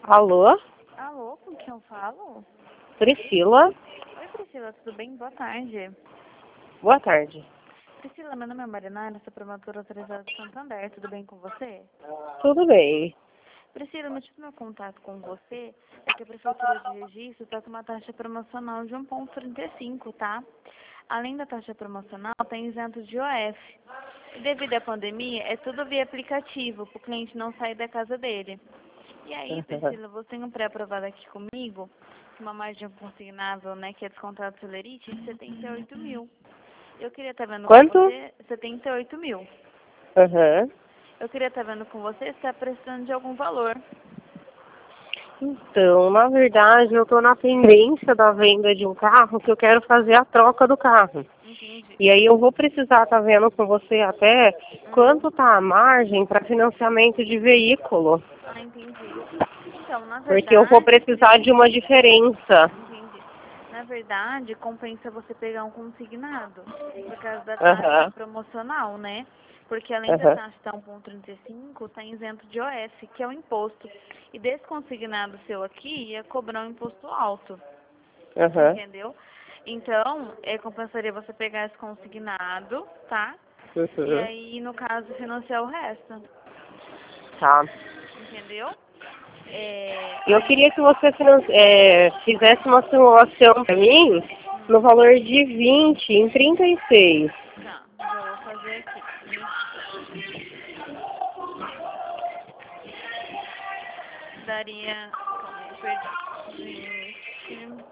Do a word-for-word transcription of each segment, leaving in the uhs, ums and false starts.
Alô? Alô, com quem eu falo? Priscila? Oi, Priscila, tudo bem? Boa tarde. Boa tarde. Priscila, meu nome é Marinara, sou promotora autorizada de Santander, tudo bem com você? Tudo bem. Priscila, o motivo do meu contato com você é que a Prefeitura de Registro está com uma taxa promocional de um vírgula trinta e cinco, tá? Além da taxa promocional, tem isento de O F. E devido à pandemia, é tudo via aplicativo, para o cliente não sair da casa dele. E aí, Priscila, você tem um pré-aprovado aqui comigo, uma margem consignável, né, que é descontado Celerite, de setenta e oito mil. Eu queria estar vendo Quanto? com você setenta e oito mil. Aham. Eu queria estar vendo com você se está precisando de algum valor. Então, na verdade, eu estou na pendência da venda de um carro que eu quero fazer a troca do carro. Entendi. E aí eu vou precisar estar vendo com você até quanto tá a margem para financiamento de veículo. Ah, entendi. Então, na Porque eu vou verdade, precisar de uma diferença. entendi. Na verdade, compensa você pegar um consignado, por causa da taxa Aham. promocional, né? Porque além da Aham. taxa estar um vírgula trinta e cinco, está isento de O F, que é o imposto. E desse consignado seu aqui, ia cobrar um imposto alto, Aham. entendeu? Então, é, compensaria você pegar esse consignado, tá? E Uhum. aí, no caso, financiar o resto, Tá. entendeu? É, Eu aí, queria que você finan- é, fizesse uma simulação para mim no hum, valor de vinte em trinta e seis. tá, já vou fazer aqui. Daria, calma aí, perdi, vinte,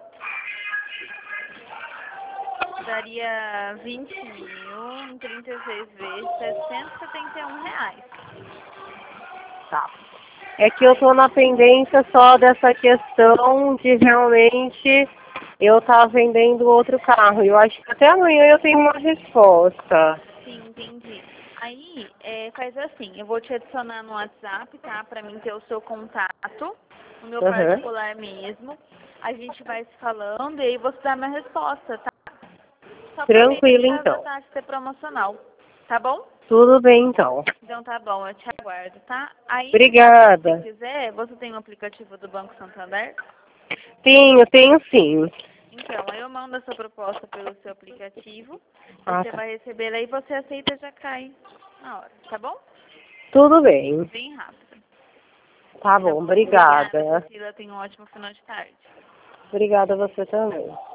daria vinte mil em trinta e seis vezes, setecentos e setenta e um reais. Tá. É que eu tô Aí, na pendência só dessa questão de realmente eu estar vendendo outro carro. Eu acho que até amanhã eu tenho uma resposta. sim, entendi. Aí, é, faz assim, eu vou te adicionar no WhatsApp, tá? Pra mim ter o seu contato, no meu Aham. particular mesmo. A gente vai se falando e aí você dá a minha resposta, tá? Só pra ver por Tranquilo causa da então. taxa ser promocional, tá bom? Tudo bem então. Então tá bom, eu te aguardo, tá? Aí, no caso, se você Obrigada. quiser, você tem um aplicativo do Banco Santander? Tenho, tenho sim. Então, aí eu mando essa proposta pelo seu aplicativo, Ah, você tá. vai receber ela e você aceita e já cai na hora, tá bom? Tudo bem. Bem rápido. Tá Tá bom, bom. Obrigada, obrigada. Priscila. Tenha um ótimo final de tarde. Obrigada a você também.